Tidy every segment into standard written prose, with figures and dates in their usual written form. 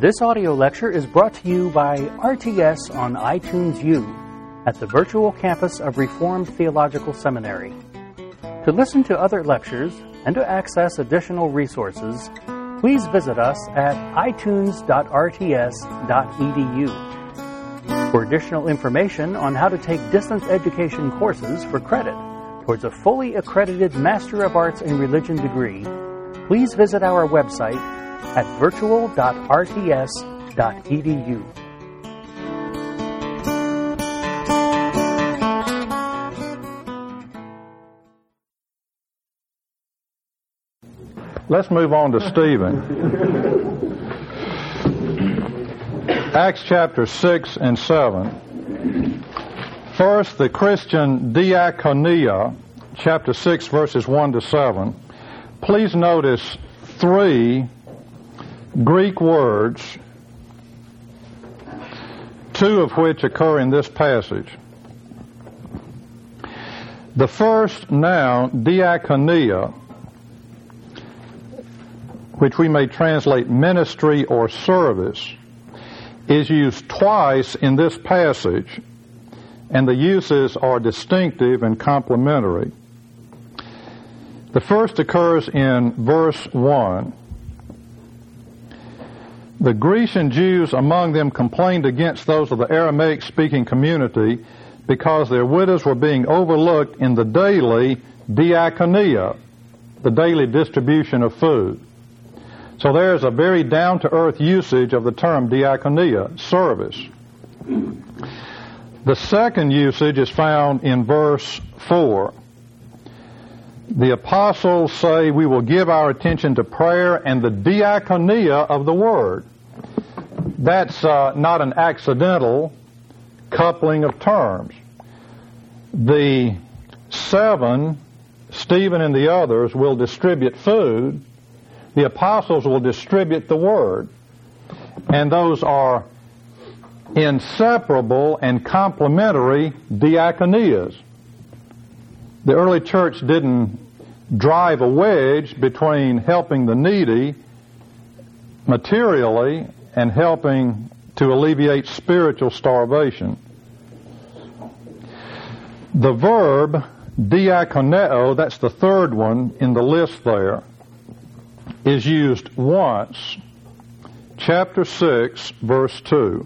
This audio lecture is brought to you by RTS on iTunes U at the virtual campus of Reformed Theological Seminary. To listen to other lectures and to access additional resources, please visit us at itunes.rts.edu. For additional information on how to take distance education courses for credit towards a fully accredited Master of Arts in Religion degree, please visit our website at virtual.rts.edu. Let's move on to Stephen. Acts chapter 6 and 7. First, the Christian diaconia, chapter 6, verses 1 to 7. Please notice three Greek words, two of which occur in this passage. The first noun, diaconia, which we may translate ministry or service, is used twice in this passage, and the uses are distinctive and complementary. The first occurs in verse 1. The Grecian Jews among them complained against those of the Aramaic-speaking community because their widows were being overlooked in the daily diaconia, the daily distribution of food. So there's a very down-to-earth usage of the term diaconia, service. The second usage is found in verse 4. The apostles say we will give our attention to prayer and the diaconia of the word. That's not an accidental coupling of terms. The 7, Stephen and the others, will distribute food. The apostles will distribute the word. And those are inseparable and complementary diaconias. The early church didn't drive a wedge between helping the needy materially and helping to alleviate spiritual starvation. The verb diakoneo, that's the third one in the list there, is used once, chapter 6, verse 2.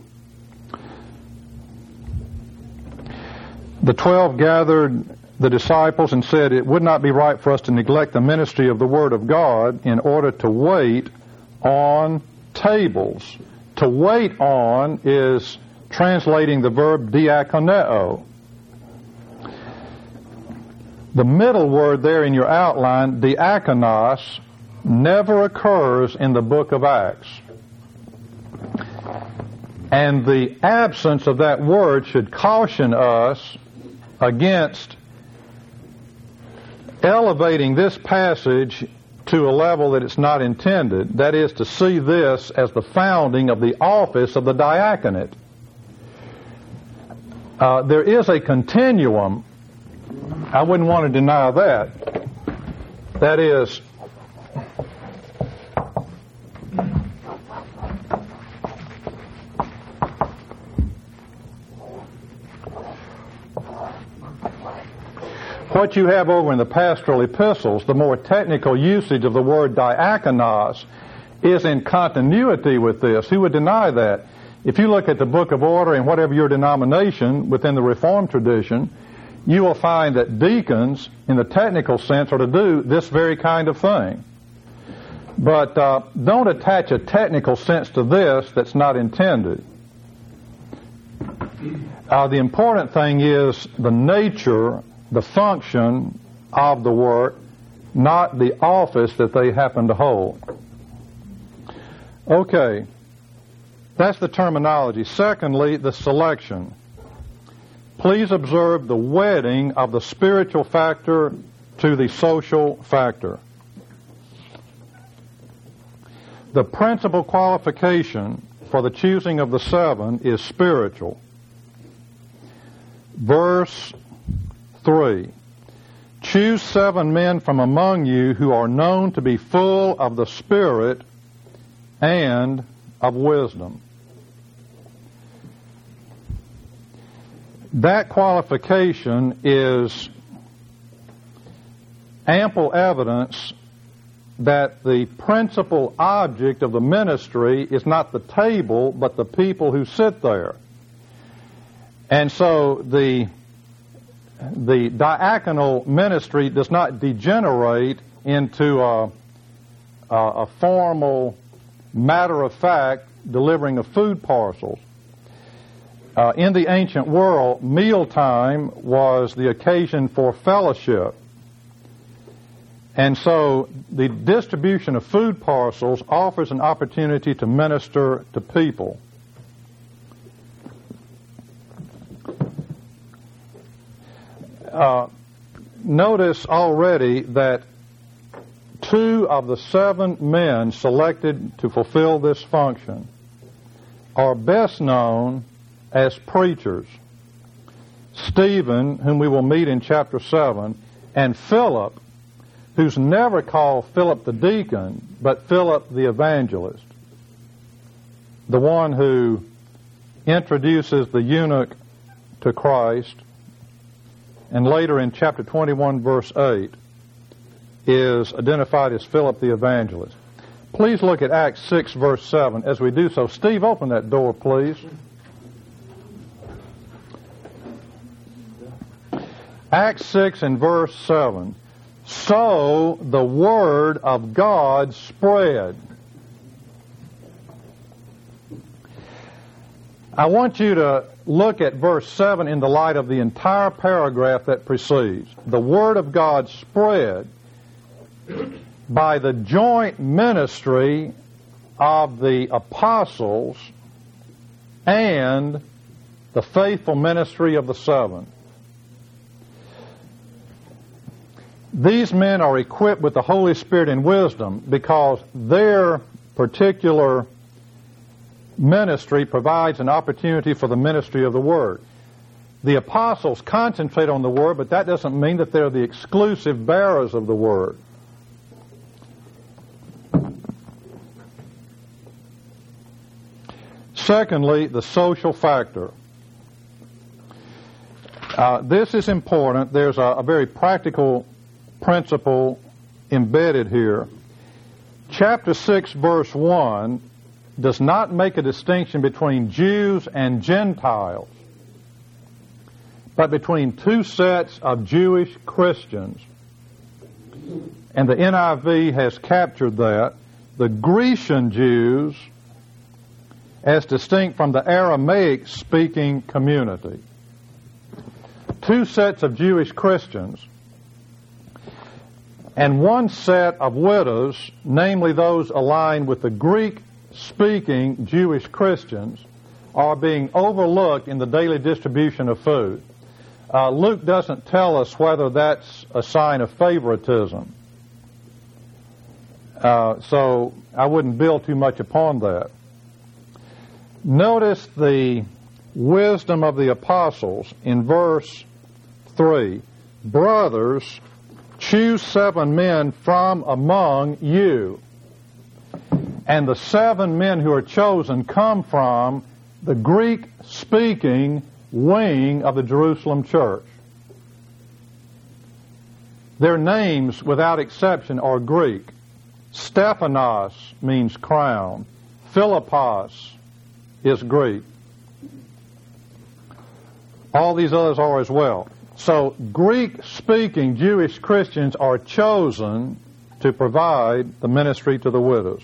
The 12 gathered the disciples and said, it would not be right for us to neglect the ministry of the Word of God in order to wait on tables. To wait on is translating the verb diakoneo. The middle word there in your outline, diakonos, never occurs in the book of Acts. And the absence of that word should caution us against elevating this passage to a level that it's not intended. That is, to see this as the founding of the office of the diaconate. There is a continuum. I wouldn't want to deny that. That is, what you have over in the pastoral epistles, the more technical usage of the word diakonos, is in continuity with this. Who would deny that? If you look at the Book of Order and whatever your denomination within the Reformed tradition, you will find that deacons, in the technical sense, are to do this very kind of thing. But don't attach a technical sense to this that's not intended. The important thing is the nature, the function of the work, not the office that they happen to hold. Okay, that's the terminology. Secondly, the selection. Please observe the wedding of the spiritual factor to the social factor. The principal qualification for the choosing of the 7 is spiritual. Verse 3. Choose 7 men from among you who are known to be full of the Spirit and of wisdom. That qualification is ample evidence that the principal object of the ministry is not the table, but the people who sit there. And so the diaconal ministry does not degenerate into a formal, matter-of-fact delivering of food parcels. In the ancient world, mealtime was the occasion for fellowship. And so the distribution of food parcels offers an opportunity to minister to people. Notice already that 2 of the 7 men selected to fulfill this function are best known as preachers. Stephen, whom we will meet in chapter 7, and Philip, who's never called Philip the deacon, but Philip the evangelist, the one who introduces the eunuch to Christ, and later in chapter 21, verse 8, is identified as Philip the evangelist. Please look at Acts 6, verse 7. As we do so, Steve, open that door, please. Acts 6 and verse 7. So the word of God spread. I want you to look at verse 7 in the light of the entire paragraph that precedes. The word of God spread by the joint ministry of the apostles and the faithful ministry of the 7. These men are equipped with the Holy Spirit and wisdom because their particular ministry provides an opportunity for the ministry of the Word. The apostles concentrate on the Word, but that doesn't mean that they're the exclusive bearers of the Word. Secondly, the social factor. This is important. There's a very practical principle embedded here. Chapter 6, verse 1 does not make a distinction between Jews and Gentiles, but between 2 sets of Jewish Christians. And the NIV has captured that. The Grecian Jews as distinct from the Aramaic-speaking community. 2 sets of Jewish Christians and 1 set of widows, namely those aligned with the Greek-speaking Jewish Christians, are being overlooked in the daily distribution of food. Luke doesn't tell us whether that's a sign of favoritism. So I wouldn't build too much upon that. Notice the wisdom of the apostles in verse 3. Brothers, choose 7 men from among you. And the 7 men who are chosen come from the Greek-speaking wing of the Jerusalem church. Their names, without exception, are Greek. Stephanos means crown. Philippos is Greek. All these others are as well. So Greek-speaking Jewish Christians are chosen to provide the ministry to the widows.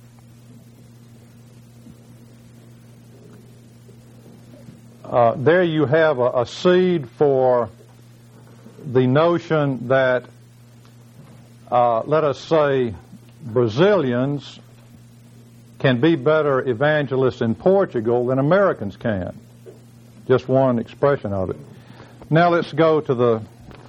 There you have a seed for the notion that, let us say, Brazilians can be better evangelists in Portugal than Americans can. Just one expression of it. Now let's go to the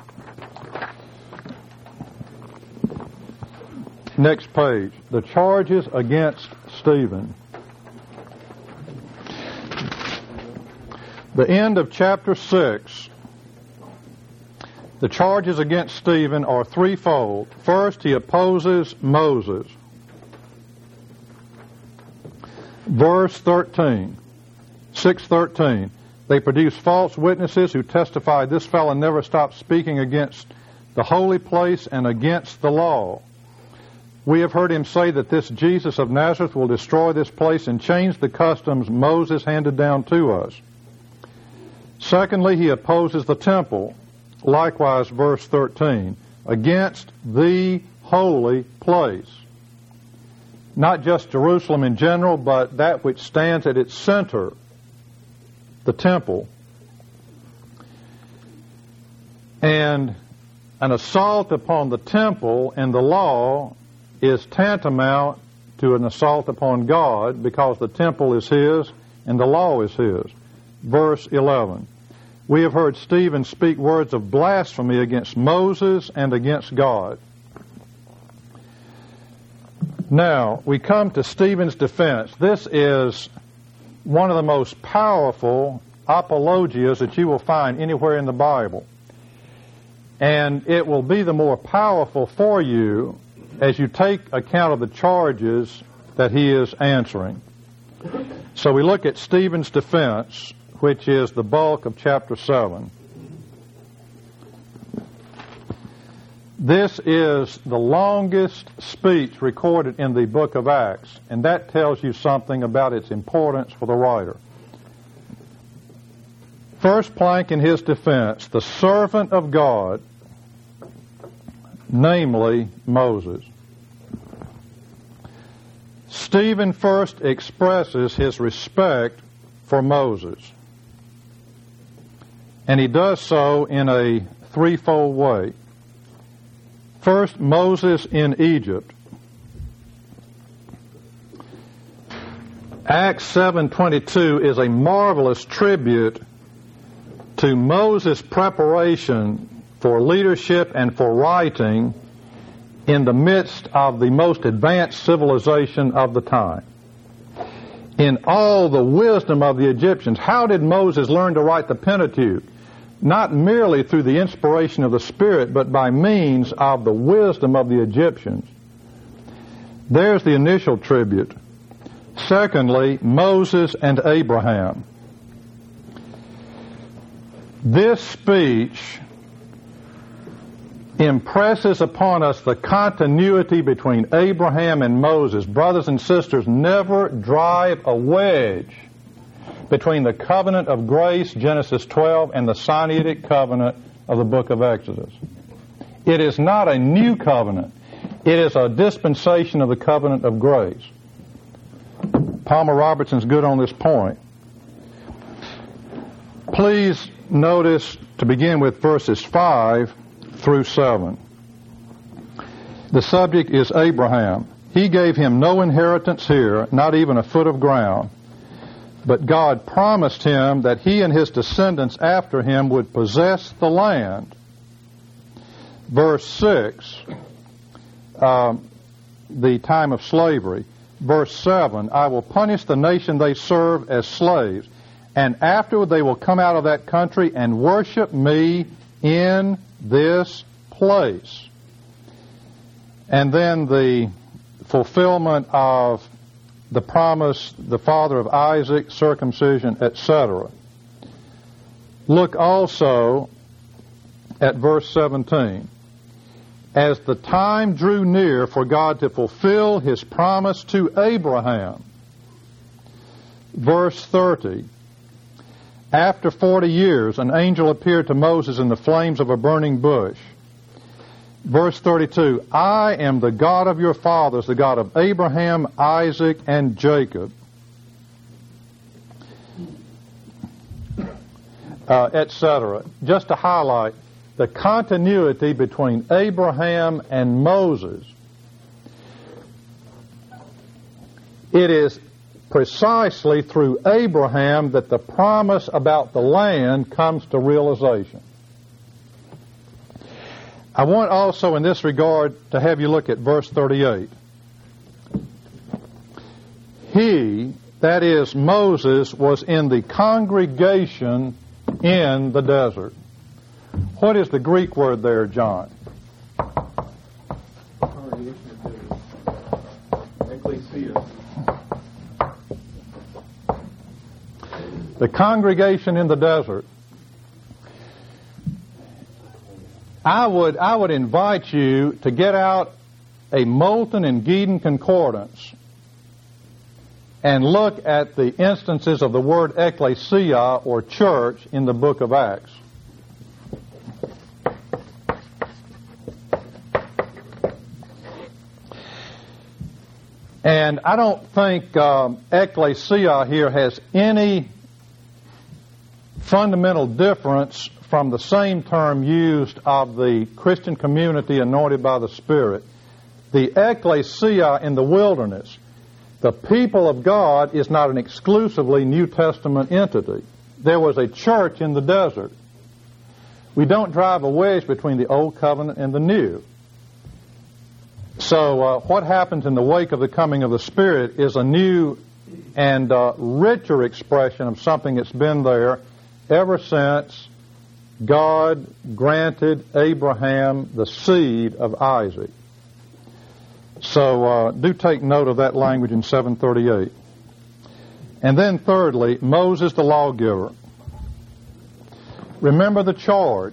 next page. The charges against Stephen. The end of chapter 6. The charges against Stephen are threefold. First, he opposes Moses. Verse 13, 6:13. They produced false witnesses who testified, this fellow never stopped speaking against the holy place and against the law. We have heard him say that this Jesus of Nazareth will destroy this place and change the customs Moses handed down to us. Secondly, he opposes the temple. Likewise, verse 13, against the holy place. Not just Jerusalem in general, but that which stands at its center, the temple. And an assault upon the temple and the law is tantamount to an assault upon God, because the temple is His and the law is His. Verse 11. We have heard Stephen speak words of blasphemy against Moses and against God. Now, we come to Stephen's defense. This is one of the most powerful apologias that you will find anywhere in the Bible. And it will be the more powerful for you as you take account of the charges that he is answering. So we look at Stephen's defense, which is the bulk of chapter 7. This is the longest speech recorded in the book of Acts, and that tells you something about its importance for the writer. First plank in his defense, the servant of God, namely Moses. Stephen first expresses his respect for Moses, and he does so in a threefold way. First, Moses in Egypt. Acts 7:22 is a marvelous tribute to Moses' preparation for leadership and for writing in the midst of the most advanced civilization of the time. In all the wisdom of the Egyptians, how did Moses learn to write the Pentateuch? Not merely through the inspiration of the Spirit, but by means of the wisdom of the Egyptians. There's the initial tribute. Secondly, Moses and Abraham. This speech impresses upon us the continuity between Abraham and Moses. Brothers and sisters, never drive a wedge between the covenant of grace, Genesis 12, and the Sinaitic covenant of the book of Exodus. It is not a new covenant. It is a dispensation of the covenant of grace. Palmer Robertson's good on this point. Please notice, to begin with, verses 5 through 7. The subject is Abraham. He gave him no inheritance here, not even a foot of ground. But God promised him that he and his descendants after him would possess the land. Verse 6, the time of slavery. Verse 7, I will punish the nation they serve as slaves, and afterward they will come out of that country and worship me in this place. And then the fulfillment of the promise, the father of Isaac, circumcision, etc. Look also at verse 17. As the time drew near for God to fulfill his promise to Abraham. Verse 30. After 40 years, an angel appeared to Moses in the flames of a burning bush. Verse 32, I am the God of your fathers, the God of Abraham, Isaac, and Jacob, etc. Just to highlight the continuity between Abraham and Moses. It is precisely through Abraham that the promise about the land comes to realization. I want also in this regard to have you look at verse 38. He, that is Moses, was in the congregation in the desert. What is the Greek word there, John? Ecclesia. The congregation in the desert. I would invite you to get out a Moulton and Gieden concordance and look at the instances of the word ecclesia, or church, in the book of Acts. And I don't think ecclesia here has any fundamental difference from the same term used of the Christian community anointed by the Spirit. The ecclesia in the wilderness, the people of God, is not an exclusively New Testament entity. There was a church in the desert. We don't drive a wedge between the Old Covenant and the New. So what happens in the wake of the coming of the Spirit is a new and richer expression of something that's been there ever since God granted Abraham the seed of Isaac. So do take note of that language in 738. And then thirdly, Moses the lawgiver. Remember the charge.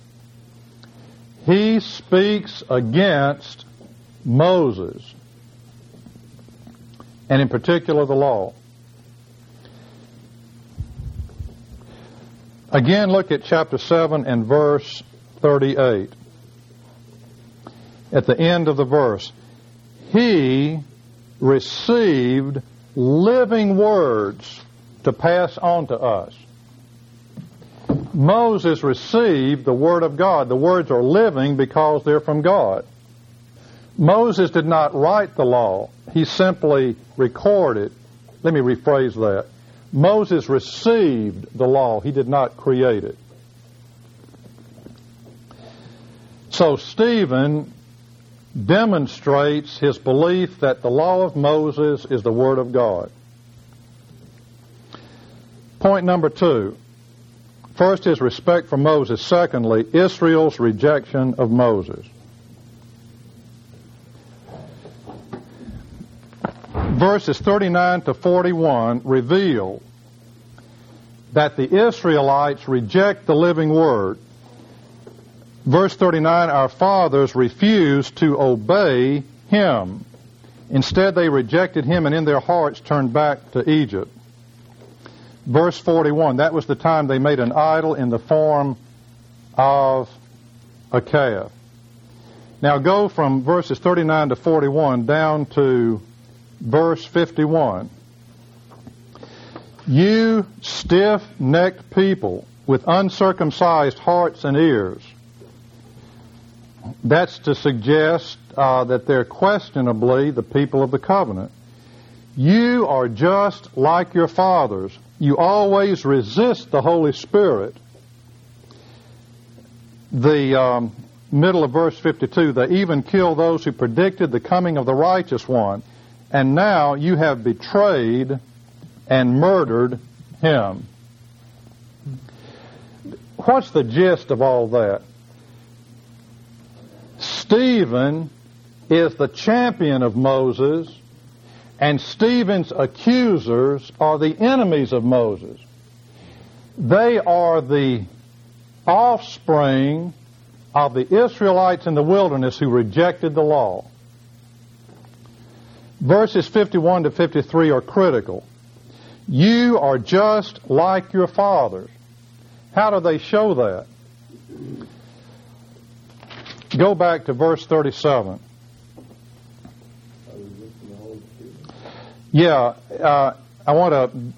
He speaks against Moses, and in particular the law. Again, look at chapter 7 and verse 38. At the end of the verse, he received living words to pass on to us. Moses received the Word of God. The words are living because they're from God. Moses did not write the law. He simply recorded. Let me rephrase that. Moses received the law. He did not create it. So Stephen demonstrates his belief that the law of Moses is the Word of God. Point number 2. First, his respect for Moses. Secondly, Israel's rejection of Moses. Verses 39 to 41 reveal that the Israelites reject the living Word. Verse 39, our fathers refused to obey Him. Instead, they rejected Him and in their hearts turned back to Egypt. Verse 41, that was the time they made an idol in the form of a calf. Now go from verses 39 to 41 down to verse 51. You stiff-necked people with uncircumcised hearts and ears. That's to suggest that they're questionably the people of the covenant. You are just like your fathers. You always resist the Holy Spirit. The middle of verse 52, they even kill those who predicted the coming of the righteous one. And now you have betrayed and murdered him. What's the gist of all that? Stephen is the champion of Moses, and Stephen's accusers are the enemies of Moses. They are the offspring of the Israelites in the wilderness who rejected the law. Verses 51 to 53 are critical. You are just like your fathers. How do they show that? Go back to verse 37. Yeah, I want to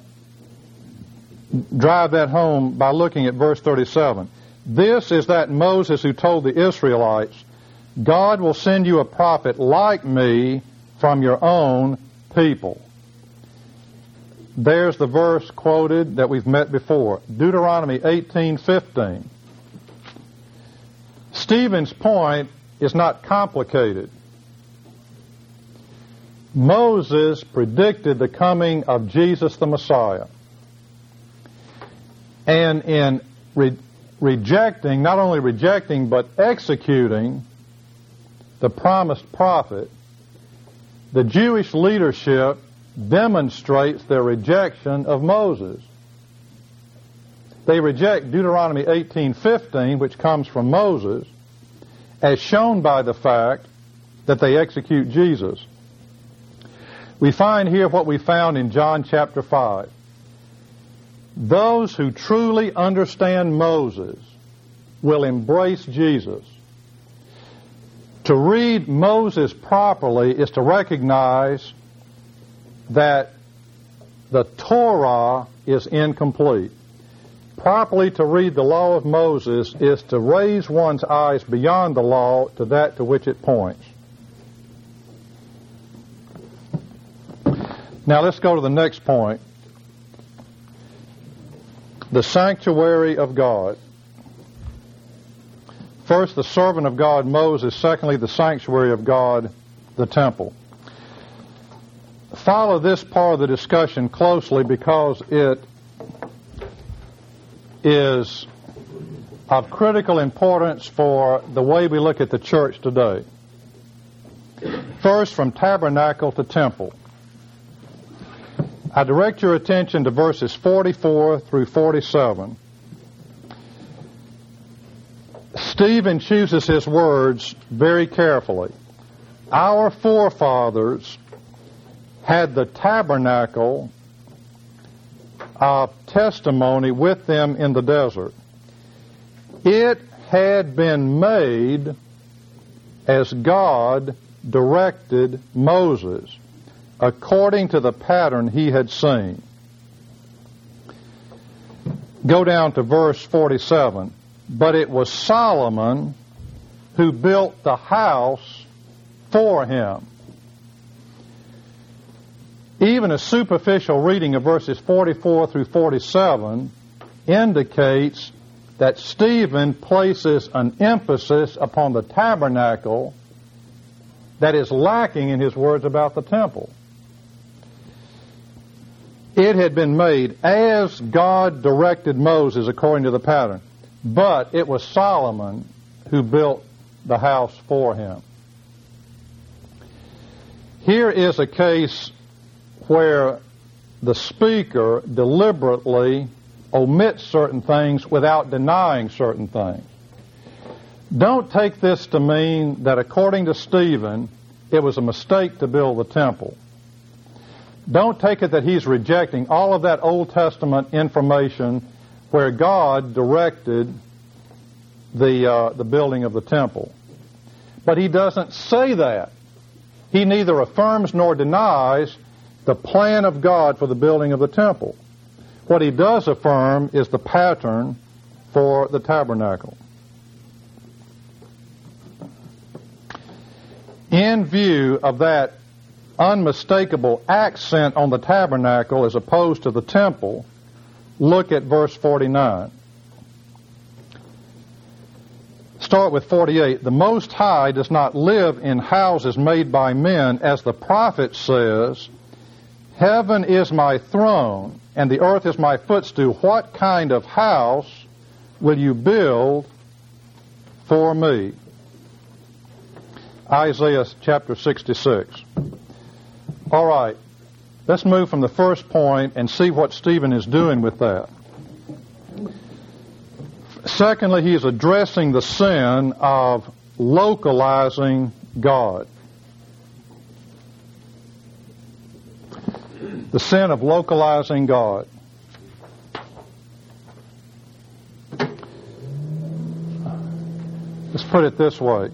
drive that home by looking at verse 37. This is that Moses who told the Israelites, God will send you a prophet like me from your own people. There's the verse quoted that we've met before, Deuteronomy 18:15. Stephen's point is not complicated. Moses predicted the coming of Jesus the Messiah. And in rejecting, not only rejecting, but executing the promised prophet, the Jewish leadership demonstrates their rejection of Moses. They reject Deuteronomy 18:15, which comes from Moses, as shown by the fact that they execute Jesus. We find here what we found in John chapter 5. Those who truly understand Moses will embrace Jesus. To read Moses properly is to recognize that the Torah is incomplete. Properly to read the law of Moses is to raise one's eyes beyond the law to that to which it points. Now let's go to the next point. The sanctuary of God. First, the servant of God, Moses. Secondly, the sanctuary of God, the temple. Follow this part of the discussion closely because it is of critical importance for the way we look at the church today. First, from tabernacle to temple. I direct your attention to verses 44 through 47. Stephen chooses his words very carefully. Our forefathers had the tabernacle of testimony with them in the desert. It had been made as God directed Moses, according to the pattern he had seen. Go down to verse 47. But it was Solomon who built the house for him. Even a superficial reading of verses 44 through 47 indicates that Stephen places an emphasis upon the tabernacle that is lacking in his words about the temple. It had been made as God directed Moses according to the pattern, but it was Solomon who built the house for him. Here is a case where the speaker deliberately omits certain things without denying certain things. Don't take this to mean that according to Stephen, it was a mistake to build the temple. Don't take it that he's rejecting all of that Old Testament information where God directed the building of the temple. But he doesn't say that. He neither affirms nor denies the plan of God for the building of the temple. What he does affirm is the pattern for the tabernacle. In view of that unmistakable accent on the tabernacle as opposed to the temple, look at verse 49. Start with 48. The Most High does not live in houses made by men, as the prophet says, heaven is my throne, and the earth is my footstool. What kind of house will you build for me? Isaiah chapter 66. All right, let's move from the first point and see what Stephen is doing with that. Secondly, he is addressing the sin of localizing God. The sin of localizing God. Let's put it this way.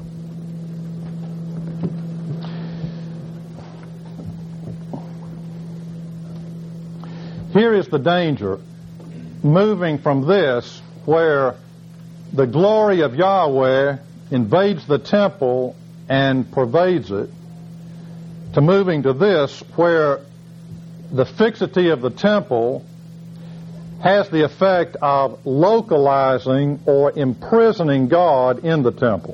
Here is the danger. Moving from this, where the glory of Yahweh invades the temple and pervades it, to moving to this, where the fixity of the temple has the effect of localizing or imprisoning God in the temple.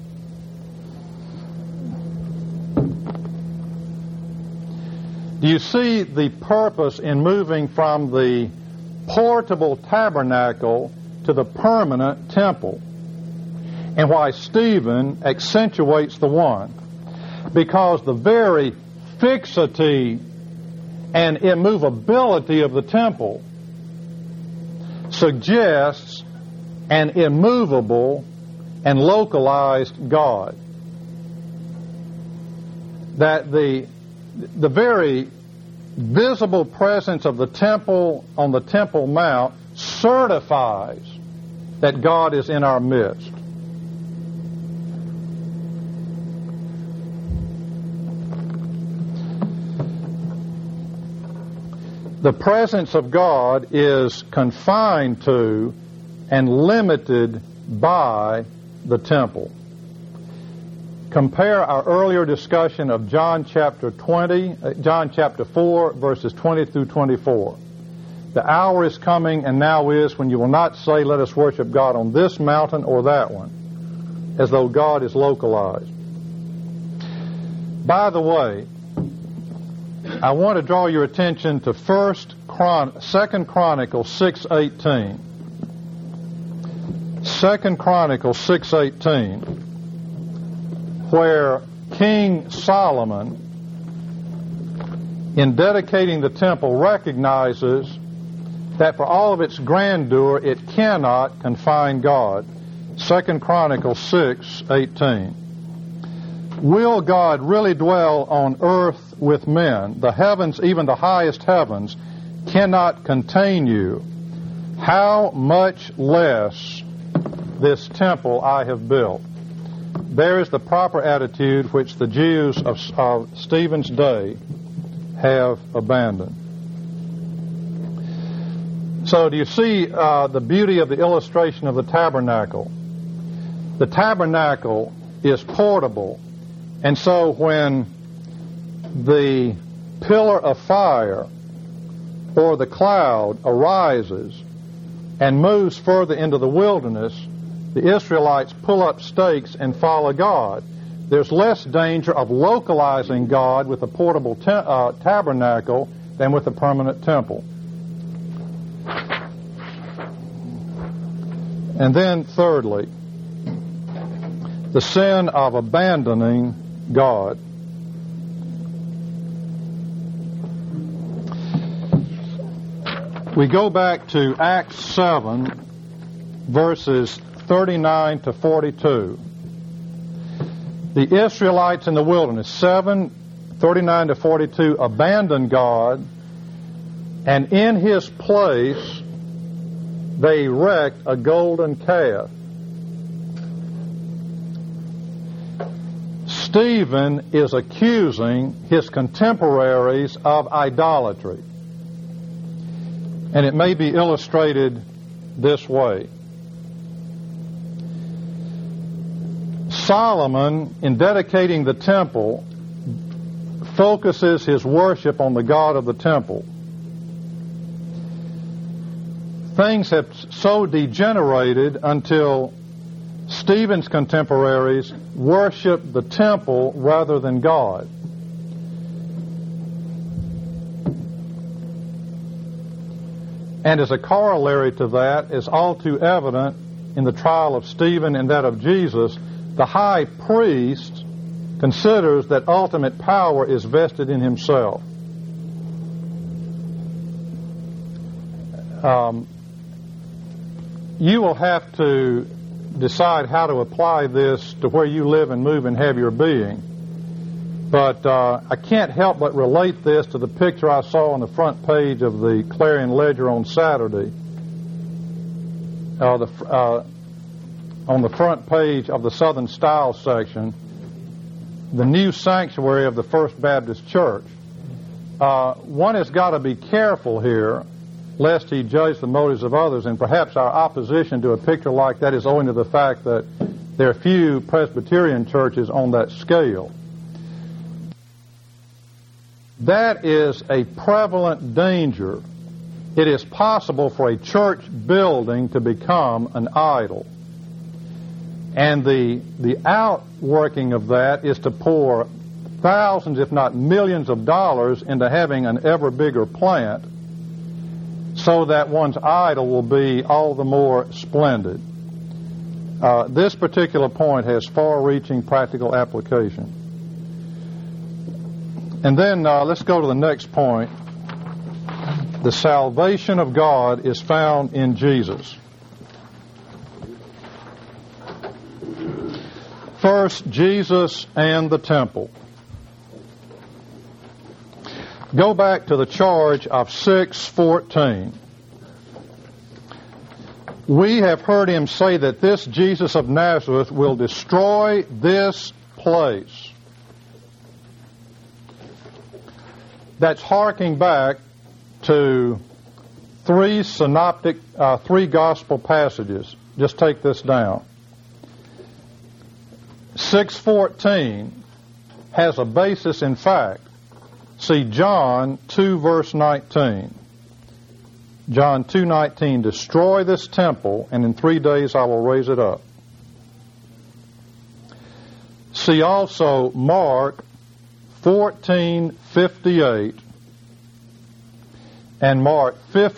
Do you see the purpose in moving from the portable tabernacle to the permanent temple? And why Stephen accentuates the one? Because the very fixity and immovability of the temple suggests an immovable and localized God. That the very visible presence of the temple on the Temple Mount certifies that God is in our midst. The presence of God is confined to and limited by the temple. Compare our earlier discussion of John chapter 4, verses 20 through 24. The hour is coming, and now is, when you will not say, let us worship God on this mountain or that one, as though God is localized. By the way, I want to draw your attention to 2 Chronicles 6:18. 2 Chronicles 6:18, where King Solomon, in dedicating the temple, recognizes that for all of its grandeur, it cannot confine God. 2 Chronicles 6:18. Will God really dwell on earth with men? The heavens, even the highest heavens, cannot contain you. How much less this temple I have built? There is the proper attitude which the Jews of Stephen's day have abandoned. So do you see the beauty of the illustration of the tabernacle? The tabernacle is portable, and so when the pillar of fire or the cloud arises and moves further into the wilderness, the Israelites pull up stakes and follow God. There's less danger of localizing God with a portable tabernacle than with a permanent temple. And then thirdly, the sin of abandoning God. We go back to Acts 7, verses 39 to 42. The Israelites in the wilderness, 7:39 to 42, abandoned God, and in His place they erect a golden calf. Stephen is accusing his contemporaries of idolatry. And it may be illustrated this way. Solomon, in dedicating the temple, focuses his worship on the God of the temple. Things have so degenerated until Stephen's contemporaries worship the temple rather than God. And as a corollary to that, is all too evident in the trial of Stephen and that of Jesus, the high priest considers that ultimate power is vested in himself. You will have to decide how to apply this to where you live and move and have your being. But I can't help but relate this to the picture I saw on the front page of the Clarion Ledger on Saturday. On the front page of the Southern Style section, the new sanctuary of the First Baptist Church. One has got to be careful here, lest he judge the motives of others, and perhaps our opposition to a picture like that is owing to the fact that there are few Presbyterian churches on that scale. That is a prevalent danger. It is possible for a church building to become an idol. And the outworking of that is to pour thousands, if not millions of dollars into having an ever bigger plant so that one's idol will be all the more splendid. This particular point has far-reaching practical application. And then let's go to the next point. The salvation of God is found in Jesus. First, Jesus and the temple. Go back to the charge of 6:14. We have heard him say that this Jesus of Nazareth will destroy this place. That's harking back to three gospel passages. Just take this down. 6:14 has a basis in fact. See John 2 verse 19. John 2:19, destroy this temple, and in 3 days I will raise it up. See also Mark 14:58 and Mark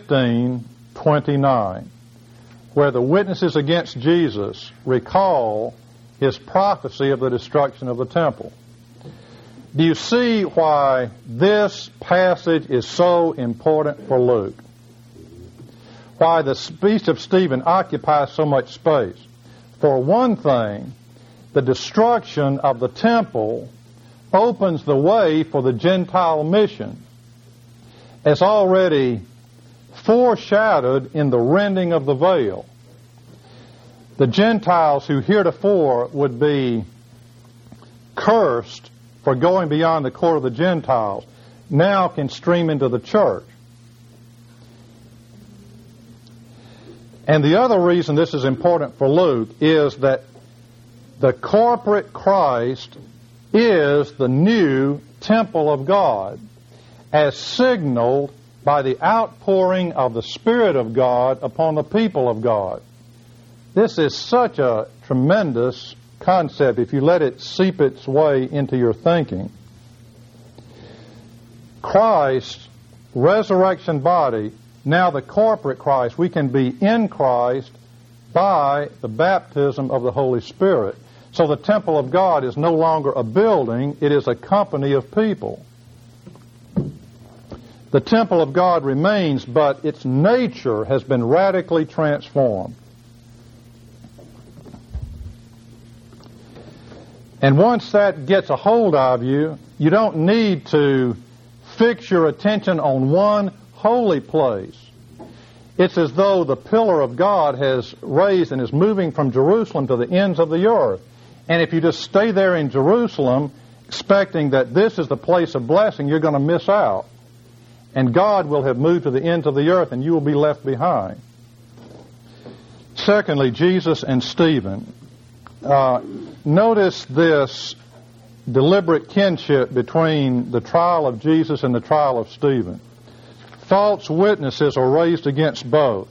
15:29, where the witnesses against Jesus recall his prophecy of the destruction of the temple. Do you see why this passage is so important for Luke? Why the speech of Stephen occupies so much space? For one thing, the destruction of the temple opens the way for the Gentile mission, as already foreshadowed in the rending of the veil. The Gentiles who heretofore would be cursed for going beyond the court of the Gentiles now can stream into the church. And the other reason this is important for Luke is that the corporate Christ is the new temple of God, as signaled by the outpouring of the Spirit of God upon the people of God. This is such a tremendous concept if you let it seep its way into your thinking. Christ's resurrection body, now the corporate Christ, we can be in Christ by the baptism of the Holy Spirit. So the temple of God is no longer a building, it is a company of people. The temple of God remains, but its nature has been radically transformed. And once that gets a hold of you, you don't need to fix your attention on one holy place. It's as though the pillar of God has raised and is moving from Jerusalem to the ends of the earth. And if you just stay there in Jerusalem, expecting that this is the place of blessing, you're going to miss out. And God will have moved to the ends of the earth, and you will be left behind. Secondly, Jesus and Stephen. Notice this deliberate kinship between the trial of Jesus and the trial of Stephen. False witnesses are raised against both.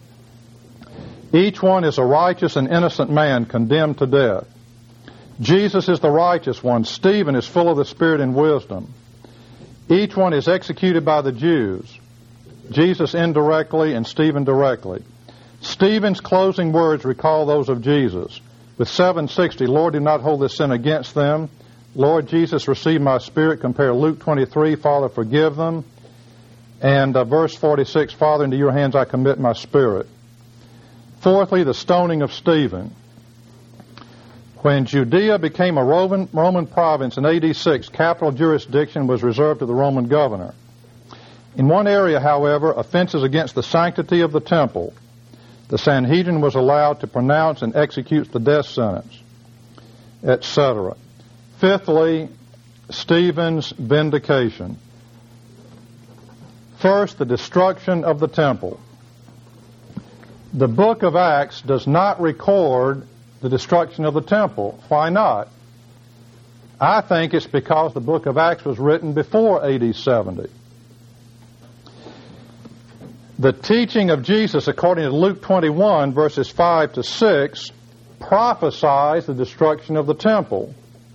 Each one is a righteous and innocent man condemned to death. Jesus is the righteous one. Stephen is full of the Spirit and wisdom. Each one is executed by the Jews. Jesus indirectly and Stephen directly. Stephen's closing words recall those of Jesus. With 760, Lord, do not hold this sin against them. Lord Jesus, receive my spirit. Compare Luke 23, Father, forgive them. And verse 46, Father, into your hands I commit my spirit. Fourthly, the stoning of Stephen. When Judea became a Roman province in AD 6, capital jurisdiction was reserved to the Roman governor. In one area, however, offenses against the sanctity of the temple, the Sanhedrin was allowed to pronounce and execute the death sentence, etc. Fifthly, Stephen's vindication. First, the destruction of the temple. The book of Acts does not record the destruction of the temple. Why not? I think it's because the book of Acts was written before AD 70. The teaching of Jesus, according to Luke 21, verses 5 to 6, prophesies the destruction of the temple.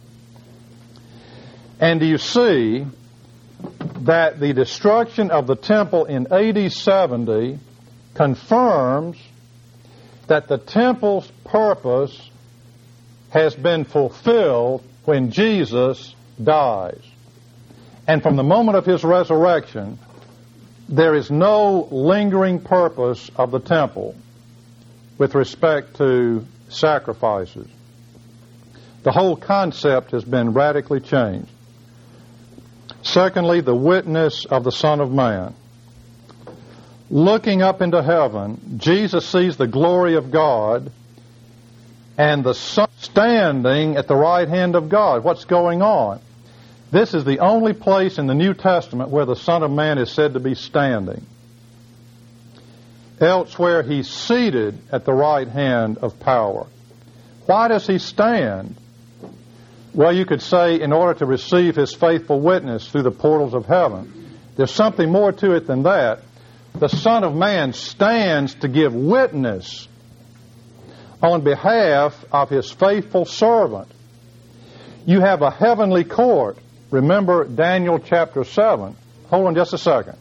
And do you see that the destruction of the temple in AD 70 confirms that the temple's purpose has been fulfilled when Jesus dies. And from the moment of his resurrection, there is no lingering purpose of the temple with respect to sacrifices. The whole concept has been radically changed. Secondly, the witness of the Son of Man. Looking up into heaven, Jesus sees the glory of God and the Son standing at the right hand of God. What's going on? This is the only place in the New Testament where the Son of Man is said to be standing. Elsewhere, he's seated at the right hand of power. Why does he stand? Well, you could say in order to receive his faithful witness through the portals of heaven. There's something more to it than that. The Son of Man stands to give witness on behalf of his faithful servant. You have a heavenly court. Remember Daniel chapter 7. Hold on just a second.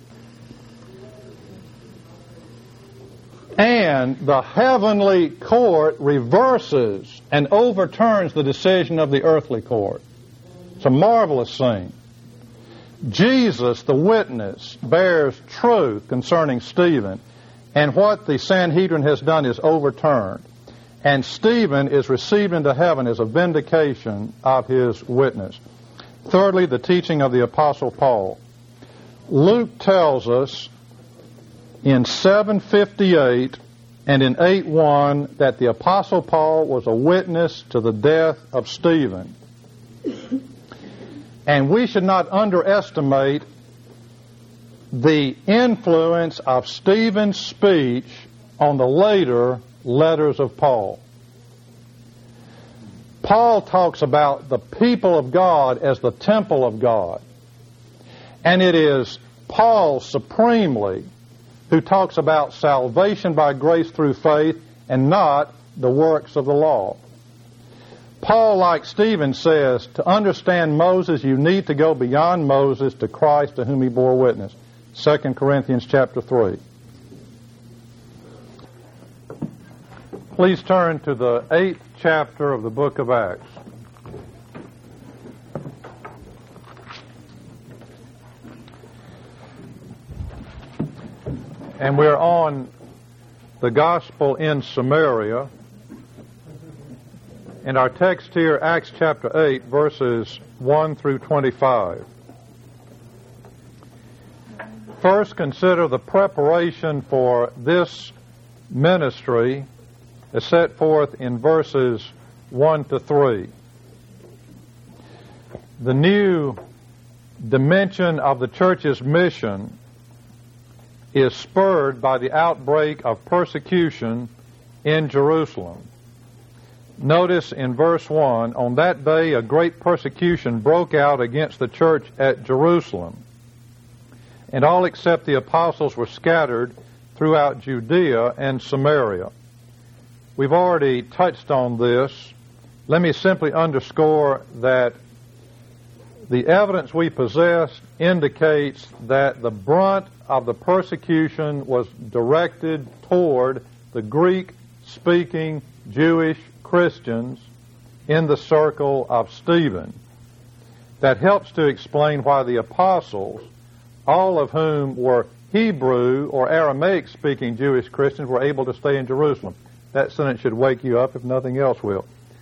And the heavenly court reverses and overturns the decision of the earthly court. It's a marvelous scene. Jesus, the witness, bears truth concerning Stephen, and what the Sanhedrin has done is overturned. And Stephen is received into heaven as a vindication of his witness. Thirdly, the teaching of the Apostle Paul. Luke tells us in 7:58 and in 8:1 that the Apostle Paul was a witness to the death of Stephen. And we should not underestimate the influence of Stephen's speech on the later letters of Paul. Paul talks about the people of God as the temple of God. And it is Paul supremely who talks about salvation by grace through faith and not the works of the law. Paul, like Stephen, says, to understand Moses, you need to go beyond Moses to Christ to whom he bore witness. 2 Corinthians chapter 3. Please turn to the 8th chapter of the book of Acts. And we're on the gospel in Samaria. And our text here, Acts chapter 8, verses 1 through 25. First, consider the preparation for this ministry as set forth in verses 1 to 3. The new dimension of the church's mission is spurred by the outbreak of persecution in Jerusalem. Notice in verse 1, on that day a great persecution broke out against the church at Jerusalem, and all except the apostles were scattered throughout Judea and Samaria. We've already touched on this. Let me simply underscore that the evidence we possess indicates that the brunt of the persecution was directed toward the Greek-speaking Jewish Christians in the circle of Stephen. That helps to explain why the apostles, all of whom were Hebrew or Aramaic-speaking Jewish Christians, were able to stay in Jerusalem. That sentence should wake you up, if nothing else will.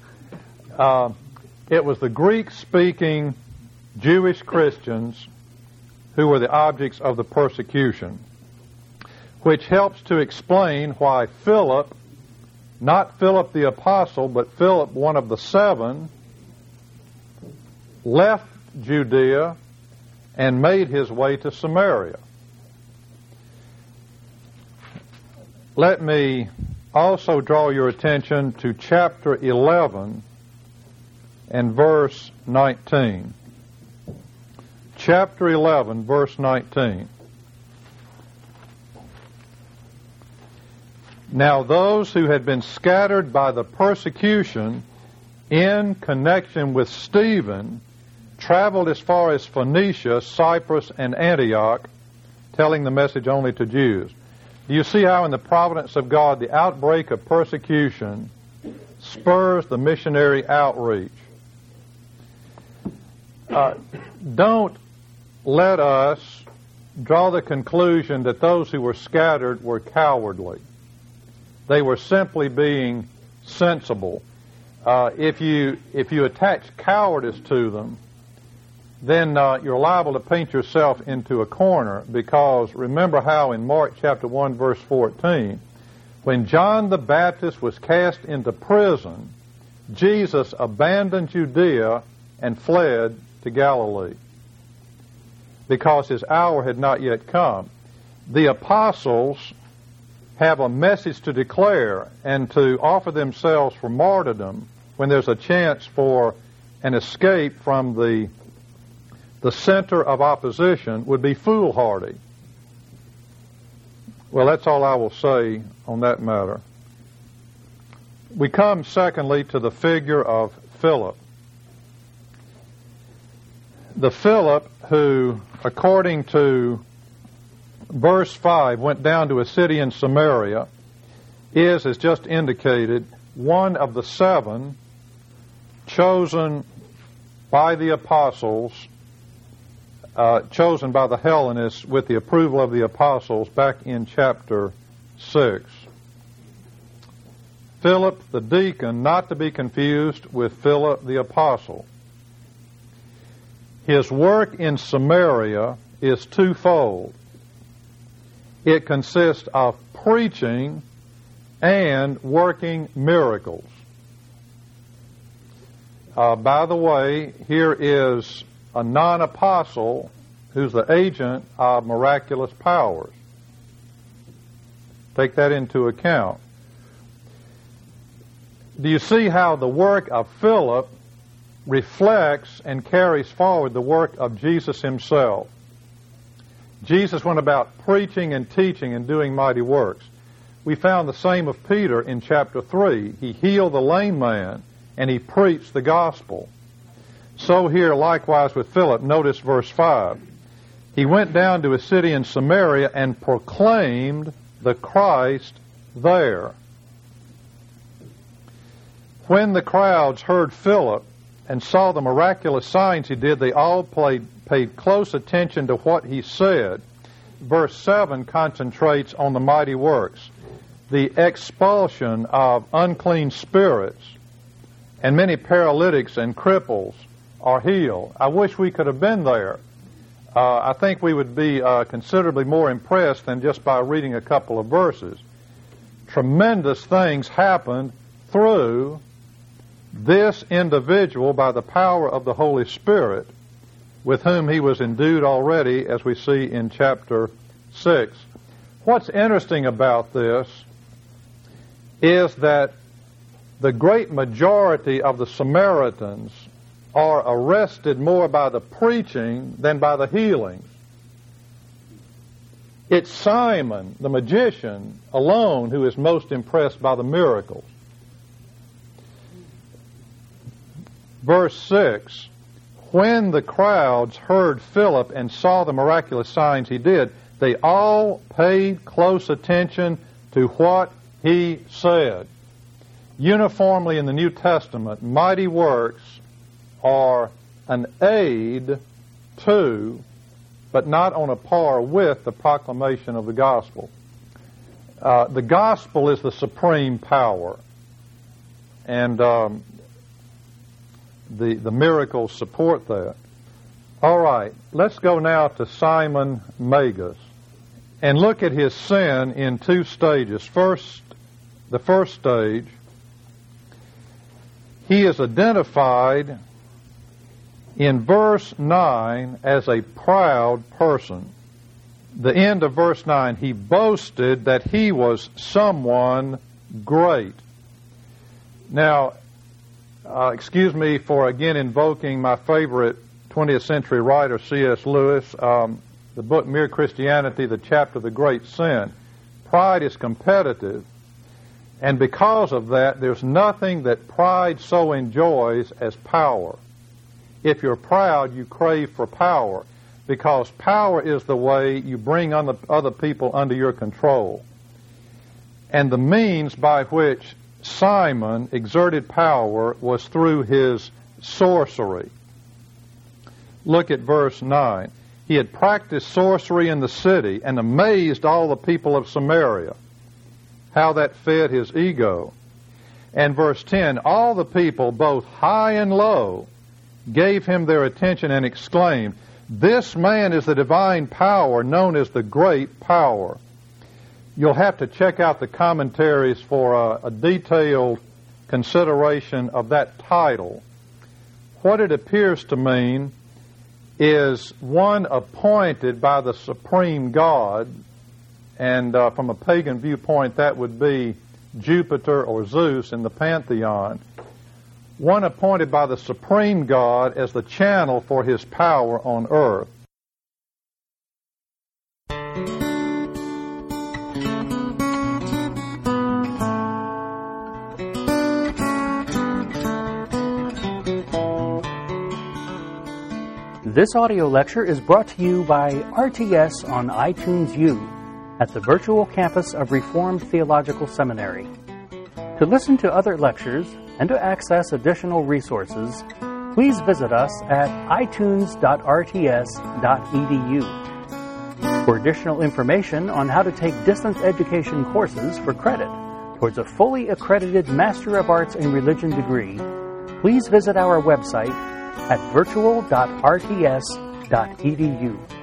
It was the Greek-speaking Jewish Christians who were the objects of the persecution, which helps to explain why Philip, not Philip the apostle, but Philip, one of the seven, left Judea and made his way to Samaria. Let me also draw your attention to chapter 11 and verse 19. Chapter 11, verse 19. Now those who had been scattered by the persecution in connection with Stephen traveled as far as Phoenicia, Cyprus, and Antioch, telling the message only to Jews. Do you see how in the providence of God the outbreak of persecution spurs the missionary outreach? Don't let us draw the conclusion that those who were scattered were cowardly. They were simply being sensible. If you attach cowardice to them, then you're liable to paint yourself into a corner, because remember how in Mark chapter 1 verse 14, when John the Baptist was cast into prison, Jesus abandoned Judea and fled to Galilee because his hour had not yet come. The apostles have a message to declare and to offer themselves for martyrdom when there's a chance for an escape from the center of opposition would be foolhardy. Well, that's all I will say on that matter. We come, secondly, to the figure of Philip. The Philip who, according to verse 5, went down to a city in Samaria is, as just indicated, one of the 7 chosen by the apostles, chosen by the Hellenists with the approval of the apostles back in chapter 6. Philip the deacon, not to be confused with Philip the apostle. His work in Samaria is twofold. It consists of preaching and working miracles. By the way, here is a non-apostle who's the agent of miraculous powers. Take that into account. Do you see how the work of Philip reflects and carries forward the work of Jesus himself? Jesus went about preaching and teaching and doing mighty works. We found the same of Peter in chapter 3. He healed the lame man and he preached the gospel. So here likewise with Philip, notice verse 5. He went down to a city in Samaria and proclaimed the Christ there. When the crowds heard Philip and saw the miraculous signs he did, they all paid close attention to what he said. Verse 7 concentrates on the mighty works, the expulsion of unclean spirits, and many paralytics and cripples are healed. I wish we could have been there. I think we would be considerably more impressed than just by reading a couple of verses. Tremendous things happened through this individual by the power of the Holy Spirit, with whom he was endued already, as we see in chapter 6. What's interesting about this is that the great majority of the Samaritans are arrested more by the preaching than by the healings. It's Simon, the magician, alone who is most impressed by the miracles. Verse 6, when the crowds heard Philip and saw the miraculous signs he did, they all paid close attention to what he said. Uniformly in the New Testament, mighty works are an aid to, but not on a par with, the proclamation of the gospel. The gospel is the supreme power, and the miracles support that. All right, let's go now to Simon Magus and look at his sin in 2 stages. The first stage, he is identified in verse 9 as a proud person. The end of verse 9, he boasted that he was someone great. Now, excuse me for again invoking my favorite 20th century writer, C.S. Lewis, the book Mere Christianity, the chapter The Great Sin. Pride is competitive, and because of that, there's nothing that pride so enjoys as power. If you're proud, you crave for power, because power is the way you bring other people under your control. And the means by which Simon exerted power was through his sorcery. Look at verse 9. He had practiced sorcery in the city and amazed all the people of Samaria. How that fed his ego. And verse 10, all the people, both high and low, gave him their attention and exclaimed, "This man is the divine power known as the great power." You'll have to check out the commentaries for a detailed consideration of that title. What it appears to mean is one appointed by the supreme God, and from a pagan viewpoint that would be Jupiter or Zeus in the pantheon, one appointed by the supreme God as the channel for his power on earth. This audio lecture is brought to you by RTS on iTunes U at the virtual campus of Reformed Theological Seminary. To listen to other lectures and to access additional resources, please visit us at itunes.rts.edu. For additional information on how to take distance education courses for credit towards a fully accredited Master of Arts in Religion degree, please visit our website at virtual.rts.edu.